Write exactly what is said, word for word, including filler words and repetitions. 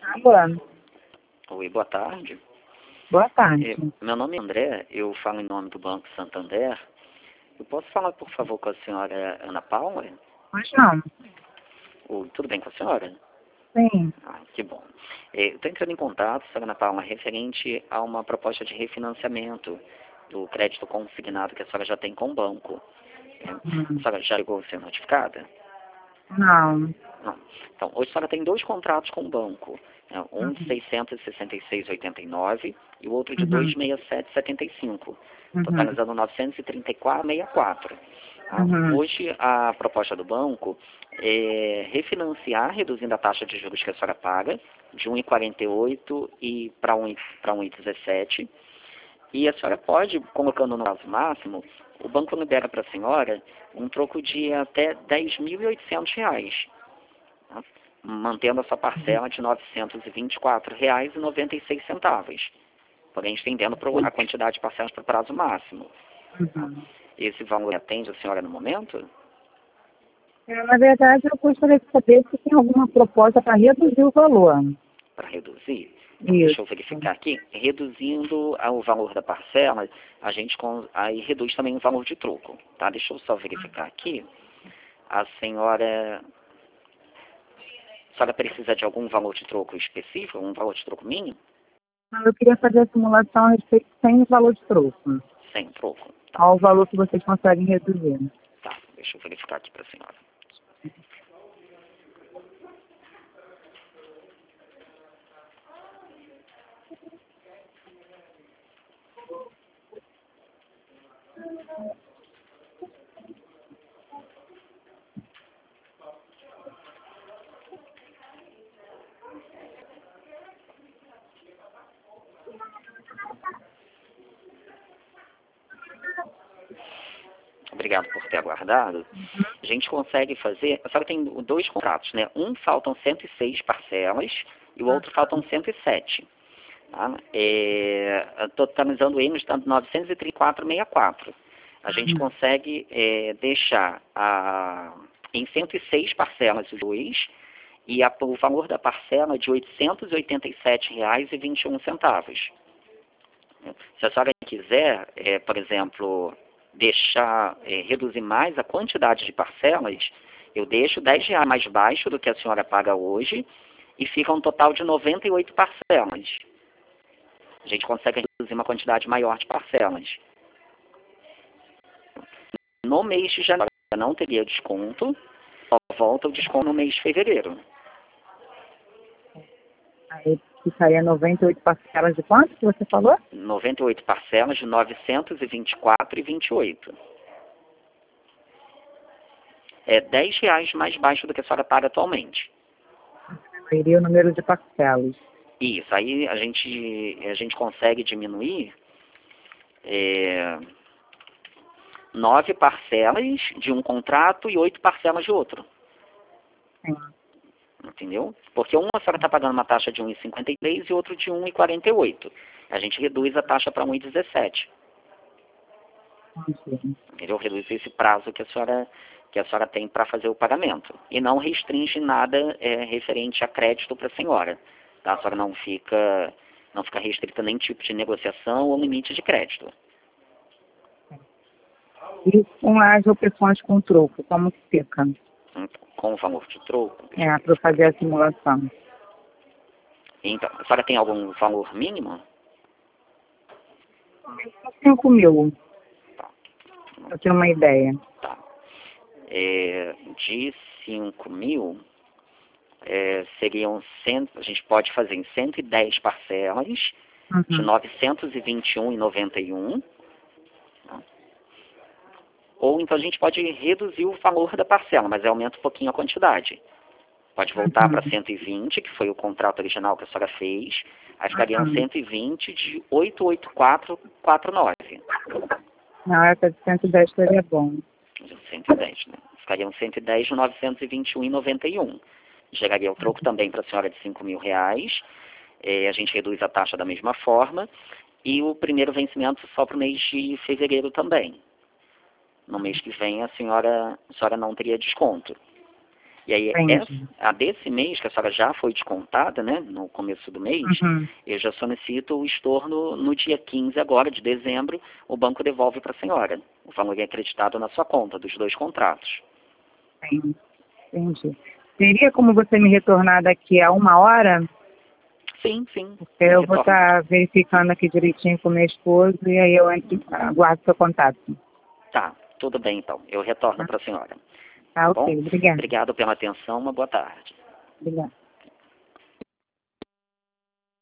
Alô, Oi, boa tarde. boa tarde. É, meu nome é André, eu falo em nome do Banco Santander. Eu posso falar, por favor, com a senhora Ana Paula? Pois não. Ou, tudo bem com a senhora? Sim. Ah, que bom. É, eu estou entrando em contato, senhora Ana Paula, referente a uma proposta de refinanciamento do crédito consignado que a senhora já tem com o banco. É, Hum. a senhora já ligou a ser notificada? Não. Não. Então, hoje a senhora tem dois contratos com o banco. Né? Um de Uhum. seiscentos e sessenta e seis vírgula oitenta e nove e o outro de Uhum. duzentos e sessenta e sete vírgula setenta e cinco, Uhum. totalizando novecentos e trinta e quatro vírgula sessenta e quatro. Tá? Uhum. Hoje a proposta do banco é refinanciar, reduzindo a taxa de juros que a senhora paga, de um vírgula quarenta e oito e para um vírgula dezessete. E a senhora pode, colocando no prazo máximo, o banco libera para a senhora um troco de até dez mil e oitocentos reais, tá? Mantendo a sua parcela de novecentos e vinte e quatro reais e noventa e seis centavos, porém estendendo a quantidade de parcelas para o prazo máximo. Tá? Uhum. Esse valor atende a senhora no momento? É, na verdade, eu gostaria de saber se tem alguma proposta para reduzir o valor. Para reduzir? Então, deixa eu Isso. verificar aqui. Reduzindo a- o valor da parcela, a gente con- aí reduz também o valor de troco. Tá? Deixa eu só verificar aqui. A senhora, a senhora precisa de algum valor de troco específico, um valor de troco mínimo? Não, eu queria fazer a simulação a respeito sem o valor de troco. Sem troco. Tá, Ao valor que vocês conseguem reduzir. tá. Deixa eu verificar aqui para a senhora. Obrigado por ter aguardado. A gente consegue fazer, a senhora tem dois contratos, né? Um faltam cento e seis parcelas e o outro faltam cento e sete. Tá? É, totalizando eles, dando novecentos e trinta e quatro vírgula sessenta e quatro. A gente Uhum. consegue é, deixar a, em cento e seis parcelas os dois e a, o valor da parcela é de oitocentos e oitenta e sete reais e vinte e um centavos. Se a senhora quiser, é, por exemplo, deixar, é, reduzir mais a quantidade de parcelas, eu deixo dez reais mais baixo do que a senhora paga hoje e fica um total de noventa e oito parcelas. A gente consegue reduzir uma quantidade maior de parcelas. No mês de janeiro não teria desconto, só volta o desconto no mês de fevereiro. Aí ficaria noventa e oito parcelas de quanto que você falou? noventa e oito parcelas de novecentos e vinte e quatro reais e vinte e oito centavos. É dez reais mais baixo do que a senhora paga atualmente. Iria o número de parcelas. Isso, aí a gente, a gente consegue diminuir é, nove parcelas de um contrato e oito parcelas de outro. Sim. Entendeu? Porque uma a senhora está pagando uma taxa de um vírgula cinquenta e três e outro de um vírgula quarenta e oito. A gente reduz a taxa para um vírgula dezessete. Entendi. Entendeu? Reduz esse prazo que a senhora, que a senhora tem para fazer o pagamento. E não restringe nada é, referente a crédito para a senhora. Tá? A senhora não fica, não fica restrita a nem tipo de negociação ou limite de crédito. E com as opções com troco, como que fica? Com o valor de troco. Deixa eu É, para verificar fazer a aqui. simulação. Então, a senhora tem algum valor mínimo? cinco mil, Tá. para eu ter uma ideia. Tá. É, de cinco mil, é, seriam cem, a gente pode fazer em cento e dez parcelas de Uhum. novecentos e vinte e um reais e noventa e um centavos. Tá? Ou então a gente pode reduzir o valor da parcela, mas aumenta um pouquinho a quantidade. Pode voltar para Uhum. cento e vinte, que foi o contrato original que a senhora fez. Aí ficariam Uhum. cento e vinte de oitocentos e oitenta e quatro reais e quarenta e nove centavos. Na época de cento e dez seria bom. cento e dez, né? Ficariam cento e dez de novecentos e vinte e um reais e noventa e um centavos. Geraria o troco também para a senhora de cinco mil reais. É, a gente reduz a taxa da mesma forma. E o primeiro vencimento só para o mês de fevereiro também. No mês que vem a senhora, a senhora não teria desconto. E aí, Entendi. essa, a desse mês, que a senhora já foi descontada, né, no começo do mês, Uhum. eu já solicito o estorno no dia quinze agora, de dezembro, o banco devolve para a senhora. O valor é acreditado na sua conta, dos dois contratos. Sim, entendi. Teria como você me retornar daqui a uma hora? Sim, sim. Porque eu vou Retorno. estar verificando aqui direitinho com meu esposo e aí eu entro, aguardo seu contato. Tá, tudo bem então. Eu retorno Tá, para a senhora. tá Bom, ok. Obrigada. obrigado pela atenção, uma boa tarde. Obrigada.